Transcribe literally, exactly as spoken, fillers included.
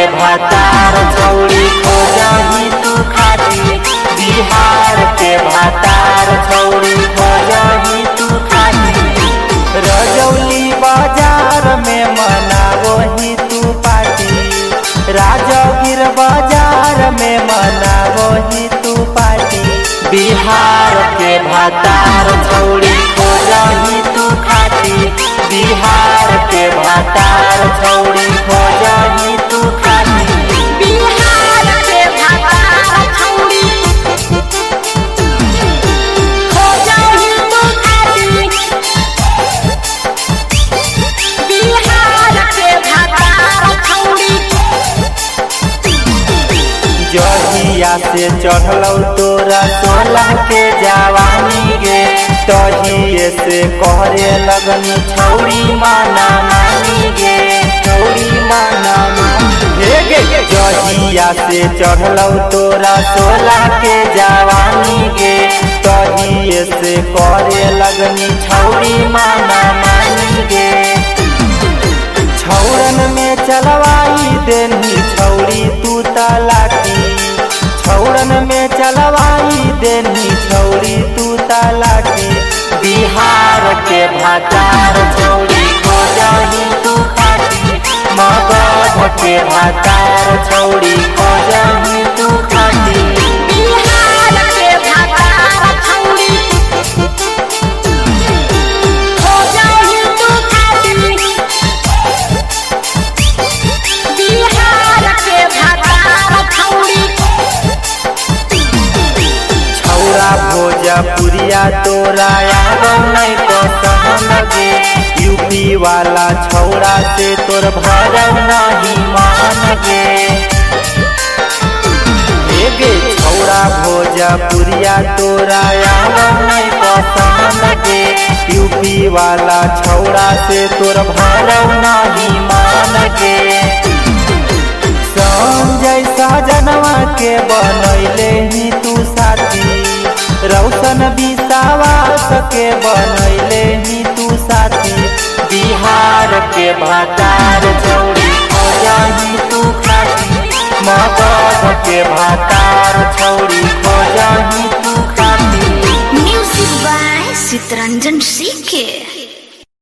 भातार छौड़ी खोजही तू खाती। बिहार के भातार छौड़ी खोजही तू खाती। रजौली बाजार में मनावही तू पार्टी। राजगीर बाजार में मनावही तू पार्टी। बिहार के भातार छौड़ी खोजही तू खाती। बिहार के भातार छौड़ी खोजही तू खाती। बिहार के भातार छौड़ी खोजही तू खाती। बिहार के भातार छौड़ी। जहिया से चढ़लौ तोरा सोलह के जवानी गे। तहिए से कहरे लगनी छौड़ी माना मानी गे। छौड़ी माना मानी गे। जहिया से चढ़लौ तोरा सोलह के जवानी गे। तहिए से कहरे लगनी छौड़ी माना मानी गे। छौरन में चलवाई देनी छौड़ी तू तलाकी। छौरन में चलवाई देनी छौड़ी तू तलाकी। बिहार के भातार छौड़ी खोजही तू खाती। मगध के भातार छौड़ी खोजही तू खाती। बिहार के भातार छौड़ी खोजही तू खाती। बिहार के भातार छौड़ी। छौरा भोजपुरिया तोरा आगम नहीं पसंद गे। यूपी वाला छौरा से तोर भरम नहीं मान गे। गे छौरा भोजपुरिया तोरा आगम नहीं पसंद गे। यूपी वाला छौरा से तोर भरम नहीं मान गे। संजय साजनवा के बनैले ही तू साथी। रौशन विश्वास के बनैले ही तू साथी। बिहार के भातार छौड़ी खोजही तू खाती। मगध के भातार छौड़ी खोजही तू खाती। म्यूजिक बाय चितरंजन सीके।